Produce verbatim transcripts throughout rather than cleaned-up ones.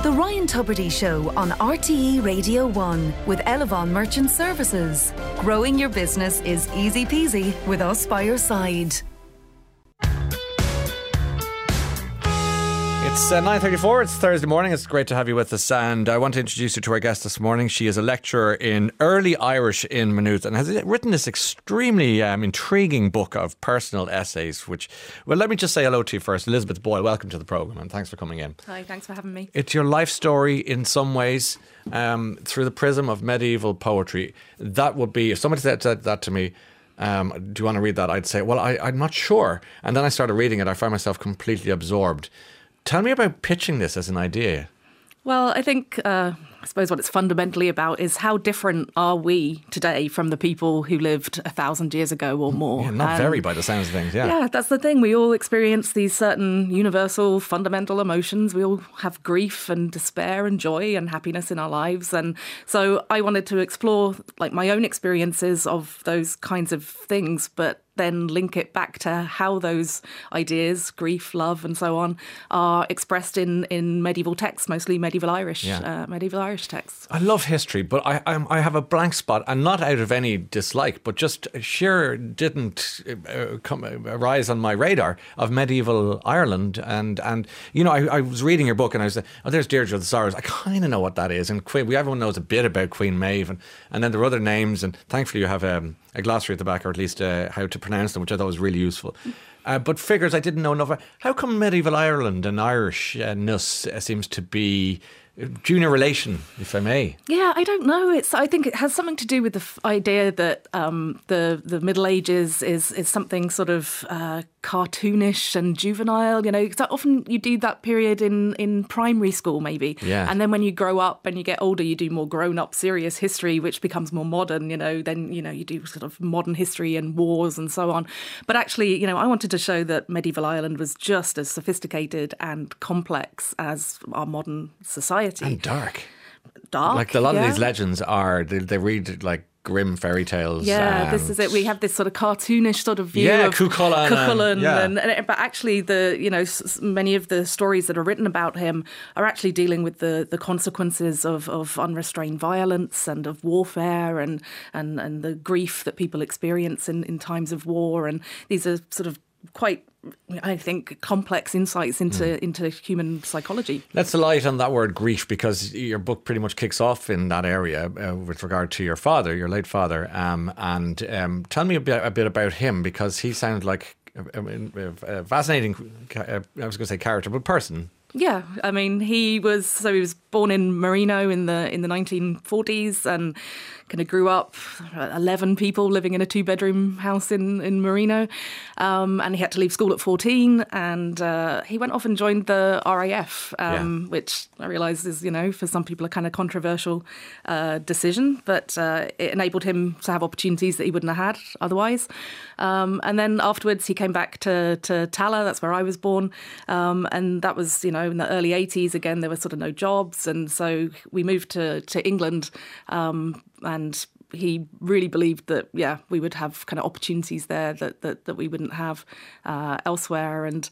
The Ryan Tubridy Show on R T E Radio one with Elevon Merchant Services. Growing your business is easy peasy with us by your side. It's uh, nine thirty-four, it's Thursday morning. It's great to have you with us, and I want to introduce you to our guest this morning. She is a lecturer in early Irish in Maynooth and has written this extremely um, intriguing book of personal essays, which, well, let me just say hello to you first. Elizabeth Boyle, welcome to the programme and thanks for coming in. Hi, thanks for having me. It's your life story in some ways um, through the prism of medieval poetry. That would be, if somebody said, said that to me, um, do you want to read that? I'd say, well, I, I'm not sure. And then I started reading it. I found myself completely absorbed. Tell me about pitching this as an idea. Well, I think, uh, I suppose what it's fundamentally about is how different are we today from the people who lived a thousand years ago or more. Yeah, not and, very by the sounds of things, yeah. Yeah, that's the thing. We all experience these certain universal fundamental emotions. We all have grief and despair and joy and happiness in our lives. And so I wanted to explore like my own experiences of those kinds of things, but then link it back to how those ideas, grief, love, and so on, are expressed in, in medieval texts, mostly medieval Irish, yeah. uh, medieval Irish texts. I love history, but I I'm, I have a blank spot, and not out of any dislike, but just sheer didn't uh, come arise on my radar of medieval Ireland. And and you know, I, I was reading your book, and I was like, oh, there's Deirdre of the Sorrows. I kind of know what that is, and Queen, we everyone knows a bit about Queen Maeve, and, and then there are other names, and thankfully you have um, a glossary at the back, or at least uh, how to pronounce them, which I thought was really useful. Uh, but figures I didn't know enough about. How come medieval Ireland and Irishness uh, seems to be junior relation, if I may? Yeah, I don't know. It's. I think it has something to do with the f- idea that um, the the Middle Ages is is something sort of uh, cartoonish and juvenile. You know, because often you do that period in, in primary school, maybe. Yeah. And then when you grow up and you get older, you do more grown up, serious history, which becomes more modern. You know, then you know you do sort of modern history and wars and so on. But actually, you know, I wanted to show that medieval Ireland was just as sophisticated and complex as our modern society. And dark. Dark, Like a lot yeah. of these legends are, they, they read like grim fairy tales. Yeah, um, this is it. We have this sort of cartoonish sort of view yeah, of Cuchulainn, Cuchulainn, yeah. and, and but actually the you know s- many of the stories that are written about him are actually dealing with the, the consequences of, of unrestrained violence and of warfare and and and the grief that people experience in, in times of war, and these are sort of quite, I think, complex insights into mm. into human psychology. Let's light on that word grief, because your book pretty much kicks off in that area uh, with regard to your father, your late father. Um, and um, tell me a bit, a bit about him, because he sounds like a, a, a fascinating, uh, I was going to say character, but person. Yeah, I mean, he was so he was born in Marino in the in the nineteen forties and kind of grew up eleven people living in a two bedroom house in in Marino, um, and he had to leave school at fourteen, and uh, he went off and joined the R A F, um, yeah. which I realise is, you know, for some people a kind of controversial uh, decision, but uh, it enabled him to have opportunities that he wouldn't have had otherwise. Um, and then afterwards he came back to to Tala, that's where I was born, um, and that was, you know, in the early eighties. Again, there were sort of no jobs, and so we moved to to England, um, and he really believed that, yeah, we would have kind of opportunities there that that, that we wouldn't have uh, elsewhere. And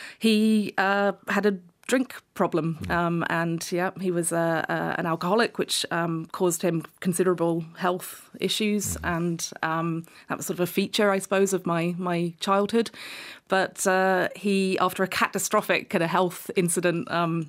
he uh, had a drink problem, um, and yeah, he was uh, uh, an alcoholic, which um, caused him considerable health issues, and um, that was sort of a feature, I suppose, of my my childhood. But uh, he, after a catastrophic kind of health incident, um,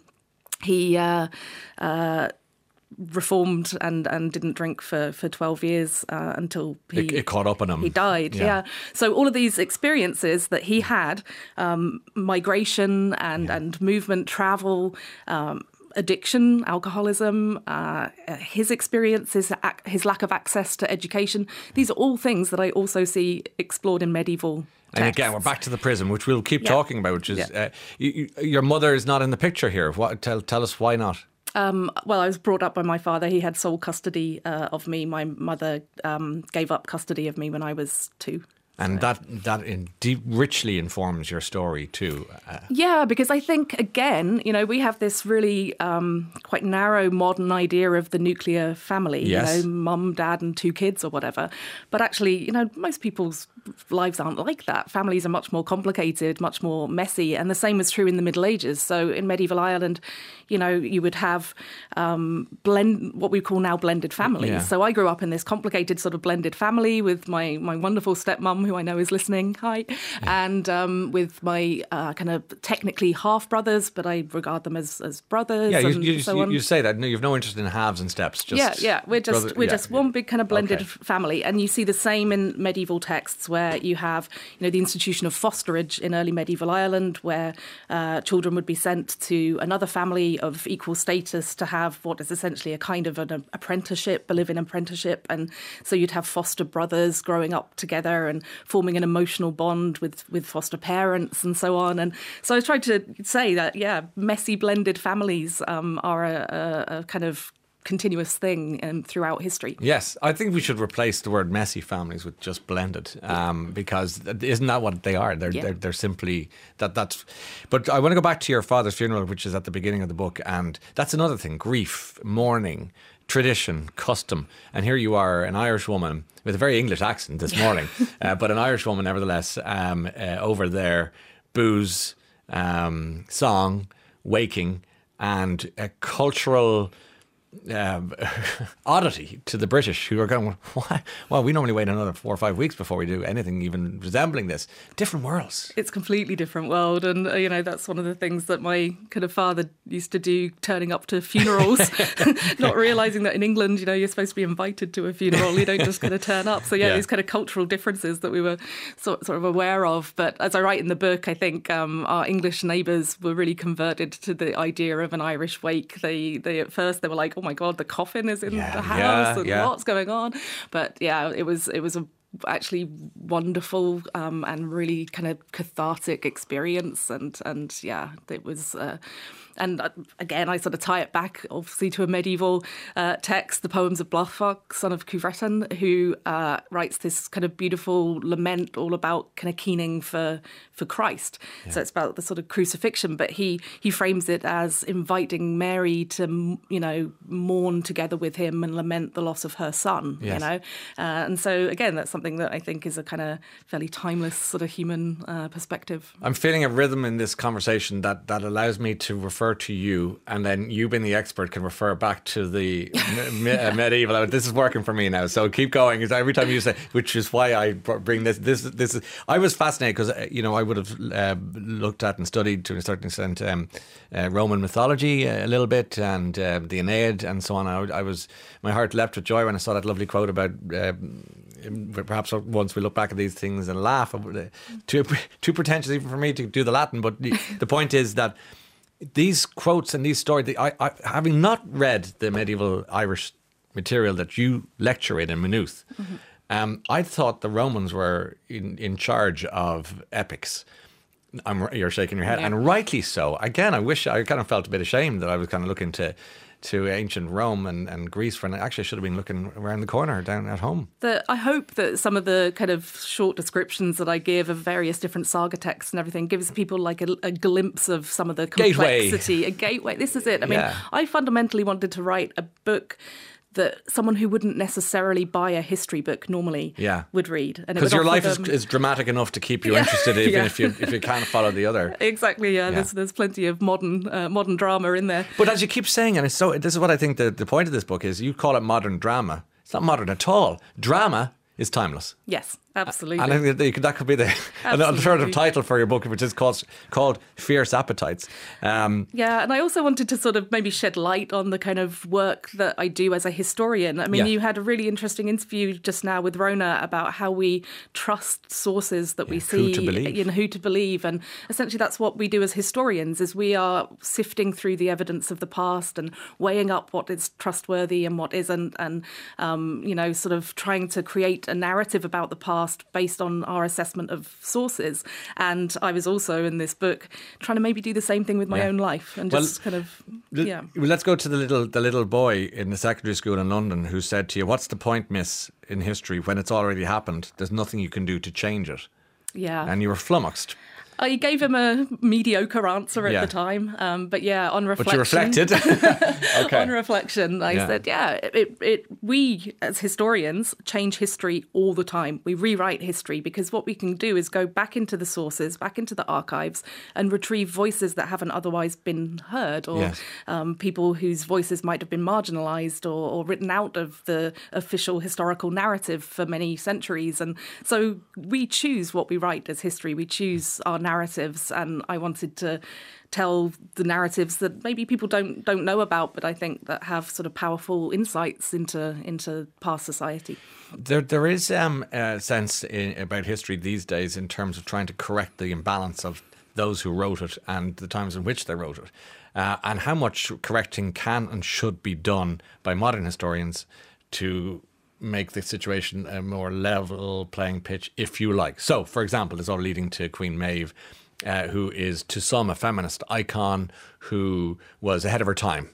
he uh, uh, reformed and, and didn't drink for, for twelve years uh, until he it, it caught up on him. He died. Yeah. yeah. So all of these experiences that he had, um, migration and yeah. and movement, travel, um, addiction, alcoholism, uh, his experiences, his lack of access to education. These are all things that I also see explored in medieval texts. And again, we're back to the prison, which we'll keep yeah. talking about, which is, yeah. uh, you, you, your mother is not in the picture here. What, tell, tell us why not? Um, well, I was brought up by my father. He had sole custody uh, of me. My mother um, gave up custody of me when I was two. And so. that that in deep, richly informs your story too. Uh, yeah, because I think, again, you know, we have this really um, quite narrow modern idea of the nuclear family, yes. you know, mum, dad and two kids or whatever. But actually, you know, most people's lives aren't like that. Families are much more complicated, much more messy. And the same was true in the Middle Ages. So in medieval Ireland, you know, you would have um, blend what we call now blended families. Yeah. So I grew up in this complicated sort of blended family with my, my wonderful stepmum, who I know is listening. Hi. Yeah. And um, with my uh, kind of technically half brothers, but I regard them as, as brothers. Yeah, you, and you, so you, on. you say that. No, you've no interest in halves and steps. Just yeah, yeah. We're just brother, we're yeah, just one big kind of blended okay. family, and you see the same in medieval texts where you have, you know, the institution of fosterage in early medieval Ireland, where uh, children would be sent to another family of equal status to have what is essentially a kind of an apprenticeship, a live-in apprenticeship, and so you'd have foster brothers growing up together and forming an emotional bond with with foster parents and so on. And so I tried to say that, yeah, messy blended families um, are a, a, a kind of continuous thing um, throughout history. Yes, I think we should replace the word messy families with just blended, um, because isn't that what they are? They're, yeah. they're they're simply that. That's. But I want to go back to your father's funeral, which is at the beginning of the book, and that's another thing: grief, mourning, tradition, custom. And here you are, an Irish woman with a very English accent this morning, uh, but an Irish woman nevertheless, um, uh, over there, booze, um, song, waking, and a cultural Um, oddity to the British, who are going, why? Well, we normally wait another four or five weeks before we do anything even resembling this. Different worlds. It's a completely different world, and uh, you know, that's one of the things that my kind of father used to do, turning up to funerals, not realising that in England, you know, you're supposed to be invited to a funeral, you don't just kind of turn up. So yeah, yeah. these kind of cultural differences that we were sort, sort of aware of. But as I write in the book, I think um, our English neighbours were really converted to the idea of an Irish wake. They, they at first they were like, oh my God, the coffin is in yeah, the house yeah, and yeah. what's going on? But yeah, it was it was a actually wonderful um, and really kind of cathartic experience, and and yeah, it was. Uh, And again, I sort of tie it back, obviously, to a medieval uh, text, the poems of Blodfog, son of Cuvretan, who uh, writes this kind of beautiful lament all about kind of keening for for Christ. Yeah. So it's about the sort of crucifixion, but he he frames it as inviting Mary to, you know, mourn together with him and lament the loss of her son. Yes. You know, uh, and so again, that's something that I think is a kind of fairly timeless sort of human uh, perspective. I'm feeling a rhythm in this conversation that that allows me to refer to you, and then you, being the expert, can refer back to the me- yeah. medieval. This is working for me now, so keep going. Because every time you say, which is why I bring this. This this is. I was fascinated because you know I would have uh, looked at and studied to a certain extent um, uh, Roman mythology a little bit, and uh, the Aeneid and so on. I, I was my heart leapt with joy when I saw that lovely quote about. Uh, Perhaps once we look back at these things and laugh. Too too pretentious even for me to do the Latin, but the, the point is that. These quotes and these stories, I, I, having not read the medieval Irish material that you lecture in in Maynooth, mm-hmm. um, I thought the Romans were in, in charge of epics. I'm, you're shaking your head, yeah. And rightly so. Again, I wish I kind of felt a bit ashamed that I was kind of looking to to ancient Rome and, and Greece for, and actually I should have been looking around the corner down at home. The, I hope that some of the kind of short descriptions that I give of various different saga texts and everything gives people like a, a glimpse of some of the complexity. Gateway. A gateway. This is it. I mean, yeah. I fundamentally wanted to write a book that someone who wouldn't necessarily buy a history book normally yeah. would read. Because your life is, is dramatic enough to keep you yeah. interested, even yeah. if you if you can't follow the other. Exactly, yeah. yeah. There's there's plenty of modern uh, modern drama in there. But as you keep saying, and it's so this is what I think the, the point of this book is, you call it modern drama. It's not modern at all. Drama is timeless. Yes, absolutely. And I think that, that could be the an alternative title for your book, which is called called Fierce Appetites. Um, yeah, and I also wanted to sort of maybe shed light on the kind of work that I do as a historian. I mean, yeah. you had a really interesting interview just now with Rona about how we trust sources that yeah, we see, who to believe. You know, who to believe, and essentially that's what we do as historians. Is we are sifting through the evidence of the past and weighing up what is trustworthy and what isn't, and um, you know, sort of trying to create a narrative about the past based on our assessment of sources. And I was also in this book trying to maybe do the same thing with my yeah. own life and just well, kind of Yeah. Well, let's go to the little the little boy in the secondary school in London who said to you, "What's the point, miss, in history when it's already happened? There's nothing you can do to change it." Yeah. And you were flummoxed. I gave him a mediocre answer at Yeah. the time, um, but yeah, on reflection. But you reflected. Okay. On reflection, I Yeah. said, yeah, it, it, we as historians change history all the time. We rewrite history because what we can do is go back into the sources, back into the archives, and retrieve voices that haven't otherwise been heard, or Yes. um, people whose voices might have been marginalised or, or written out of the official historical narrative for many centuries. And so we choose what we write as history. We choose our narratives, and I wanted to tell the narratives that maybe people don't don't know about, but I think that have sort of powerful insights into into past society. There, there is um, a sense in, about history these days in terms of trying to correct the imbalance of those who wrote it and the times in which they wrote it, uh, and how much correcting can and should be done by modern historians to make the situation a more level playing pitch, if you like. So, for example, it's all leading to Queen Maeve, uh, who is to some a feminist icon who was ahead of her time.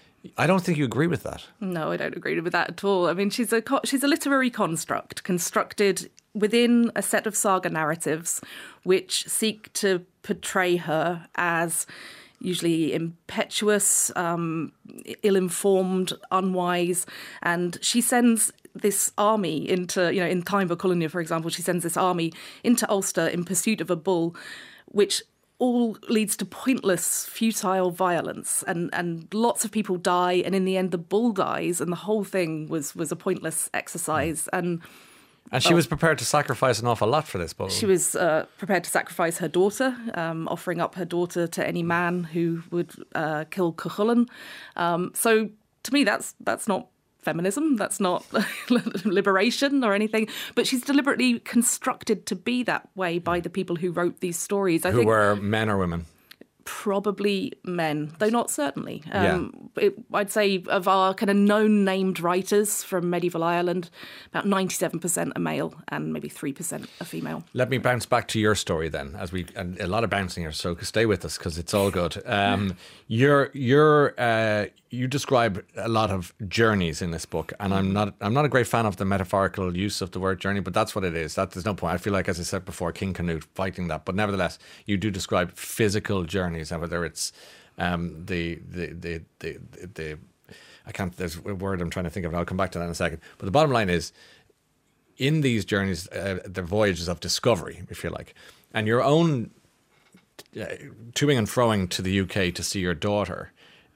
I don't think you agree with that. No, I don't agree with that at all. I mean, she's a co- she's a literary construct constructed within a set of saga narratives which seek to portray her as usually impetuous, um, ill-informed, unwise, and she sends this army into, you know, in Time of Colonia, for example, she sends this army into Ulster in pursuit of a bull, which all leads to pointless, futile violence, and, and lots of people die, and in the end the bull dies, and the whole thing was, was a pointless exercise. And And she Oh. was prepared to sacrifice an awful lot for this bull. she was uh, prepared to sacrifice her daughter, um, offering up her daughter to any man who would uh, kill Cuchulainn. Um, so to me, that's that's not feminism. That's not liberation or anything. But she's deliberately constructed to be that way by the people who wrote these stories. I who think were men or women? probably men, though not certainly. Um, it, I'd say of our kind of known named writers from medieval Ireland, about ninety-seven percent are male and maybe three percent are female. Let me bounce back to your story then, as we and a lot of bouncing here. So stay with us because it's all good. Um, you're you're uh, you describe a lot of journeys in this book, and I'm not I'm not a great fan of the metaphorical use of the word journey, but that's what it is. That there's no point. I feel like, as I said before, King Canute fighting that, but nevertheless, you do describe physical journeys, and whether it's um, the, the the the the the I can't. There's a word I'm trying to think of, and I'll come back to that in a second. But the bottom line is, in these journeys, uh, the voyages of discovery, if you like, and your own uh, toing and froing to the U K to see your daughter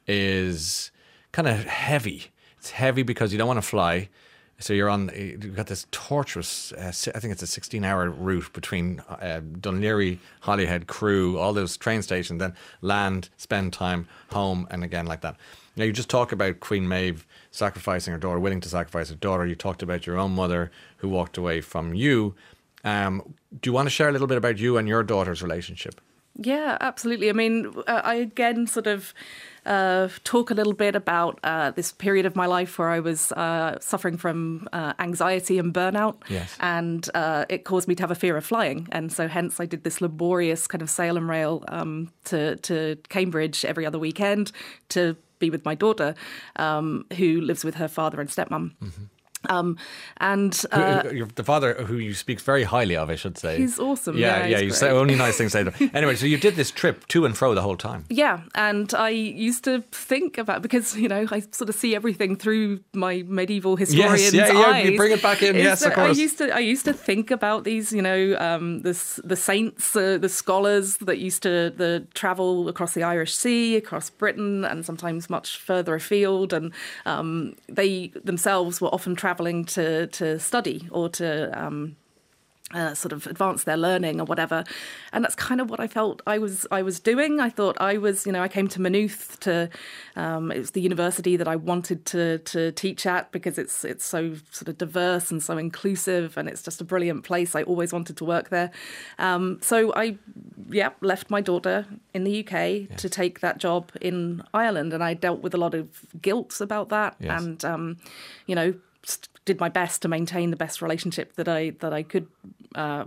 is kind of heavy. It's heavy because you don't want to fly. So you're on, you've got this torturous, uh, I think it's a sixteen hour route between uh, Dún Laoghaire, Holyhead, Crewe, all those train stations, then land, spend time, home, and again like that. Now, you just talk about Queen Maeve sacrificing her daughter, willing to sacrifice her daughter. You talked about your own mother who walked away from you. Um, do you want to share a little bit about you and your daughter's relationship? Yeah, absolutely. I mean, uh, I again sort of uh, talk a little bit about uh, this period of my life where I was uh, suffering from uh, anxiety and burnout. Yes. And uh, it caused me to have a fear of flying. And so hence I did this laborious kind of sail and rail um, to, to Cambridge every other weekend to be with my daughter, um, who lives with her father and stepmom. Mm-hmm. Um, and uh, Who- the father, who you speak very highly of, I should say. he's awesome. Yeah, Yeah, yeah, he's you great. say only nice things to say to him. Anyway, so you did this trip to and fro the whole time. Yeah, and I used to think about, because, you know, I sort of see everything through my medieval historian's yeah, yeah, eyes. you bring it back in, is yes, of that I course. used to, I used to think about these, you know, um, the s- the saints, uh, the scholars that used to the travel across the Irish Sea, across Britain, and sometimes much further afield, and um, they themselves were often travelling to to study or to um, uh, sort of advance their learning or whatever. And that's kind of what I felt I was I was doing. I thought I was, you know, I came to Maynooth to, um, it was the university that I wanted to to teach at because it's it's so sort of diverse and so inclusive, and it's just a brilliant place. I always wanted to work there. Um, so I, yeah, left my daughter in the U K Yes. to take that job in Ireland, and I dealt with a lot of guilt about that. Yes. And, um, you know, did my best to maintain the best relationship that I that I could uh,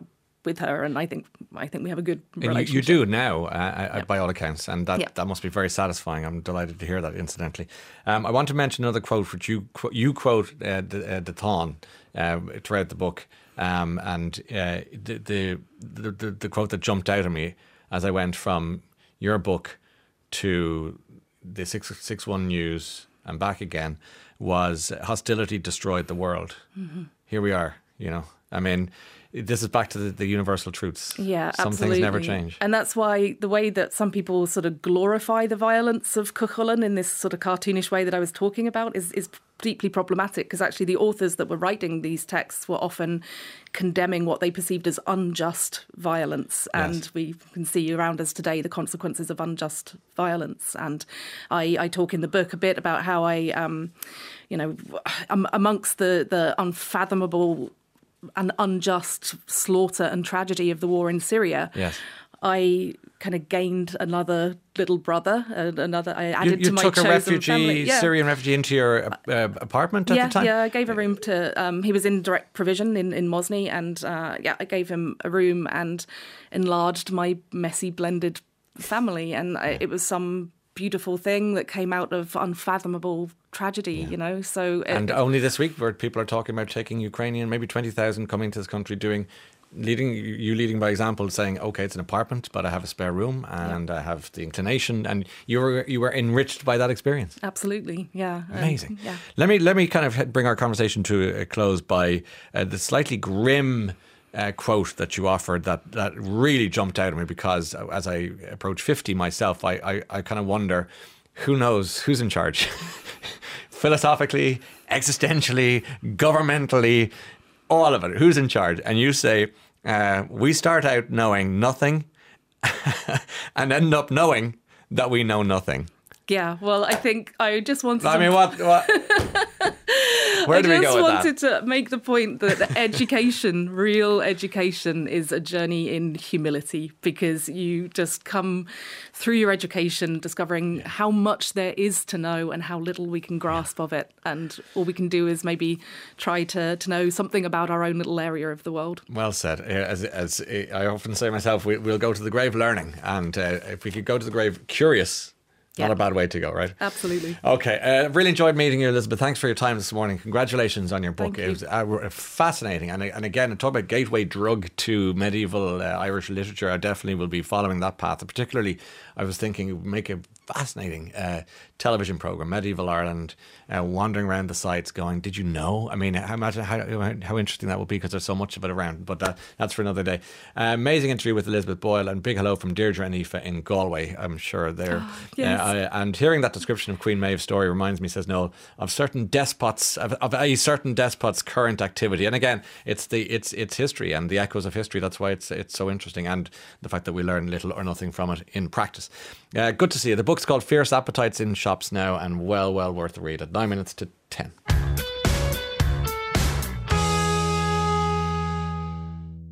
with her, and I think I think we have a good and relationship. you, you do now, uh, yeah. by all accounts, and that, yeah. that must be very satisfying. I'm delighted to hear that, incidentally. Um, I want to mention another quote, which you, you quote uh, the, uh, the Thon uh, throughout the book, um, and uh, the, the, the, the quote that jumped out at me as I went from your book to the six sixty-one News and back again was hostility destroyed the world. Mm-hmm. Here we are, you know. I mean, this is back to the, the universal truths. Yeah, Some absolutely. things never change. And that's why the way that some people sort of glorify the violence of Cuchulainn in this sort of cartoonish way that I was talking about is, is deeply problematic, because actually the authors that were writing these texts were often condemning what they perceived as unjust violence. And Yes. we can see around us today the consequences of unjust violence. And I, I talk in the book a bit about how I, um, you know, amongst the, the unfathomable and unjust slaughter and tragedy of the war in Syria, Yes. I kind of gained another little brother, uh, another. I added you, you to my took a chosen refugee, family. Yeah. Syrian refugee, into your uh, apartment at yeah, the time? Yeah, I gave a room to. Um, he was in direct provision in in Mosney, and uh, yeah, I gave him a room and enlarged my messy blended family, and I, it was some beautiful thing that came out of unfathomable tragedy, yeah. you know. So it, and only this week, where people are talking about taking Ukrainian, maybe twenty thousand coming to this country, doing, leading you leading by example, saying, okay, it's an apartment, but I have a spare room and yeah. I have the inclination, and you were you were enriched by that experience. Absolutely, yeah, amazing. Um, yeah. Let me let me kind of bring our conversation to a close by uh, the slightly grim Uh, quote that you offered that, that really jumped out at me, because as I approach fifty myself, I, I, I kind of wonder, who knows who's in charge? Philosophically, existentially, governmentally, all of it. Who's in charge? And you say, uh, we start out knowing nothing and end up knowing that we know nothing. Yeah, well, I think I just wanted I to... mean, what... what? Where do we go with that? I just wanted to make the point that education, real education, is a journey in humility, because you just come through your education discovering yeah. how much there is to know and how little we can grasp yeah. of it. And all we can do is maybe try to, to know something about our own little area of the world. Well said. As, as I often say myself, we, we'll go to the grave learning. And uh, if we could go to the grave curious, not yeah. a bad way to go, right? Absolutely. Okay. Uh, really enjoyed meeting you, Elizabeth. Thanks for your time this morning. Congratulations on your book. Thank it you. was uh, fascinating. And, and again, talk about gateway drug to medieval uh, Irish literature. I definitely will be following that path. And particularly, I was thinking it would make a fascinating uh, television program, Medieval Ireland, uh, wandering around the sites going, did you know? I mean, how, imagine how, how interesting that would be, because there's so much of it around. But that, that's for another day. Uh, amazing interview with Elizabeth Boyle, and big hello from Deirdre and Aoife in Galway. I'm sure they're... Oh, yes. uh, I, and hearing that description of Queen Maeve's story reminds me, says Noel, of certain despots, of, of a certain despot's current activity. And again, it's the it's it's history and the echoes of history. That's why it's it's so interesting, and the fact that we learn little or nothing from it in practice. Uh, good to see you. The book's called Fierce Appetites, in shops now, and well, well worth a read at nine minutes to ten.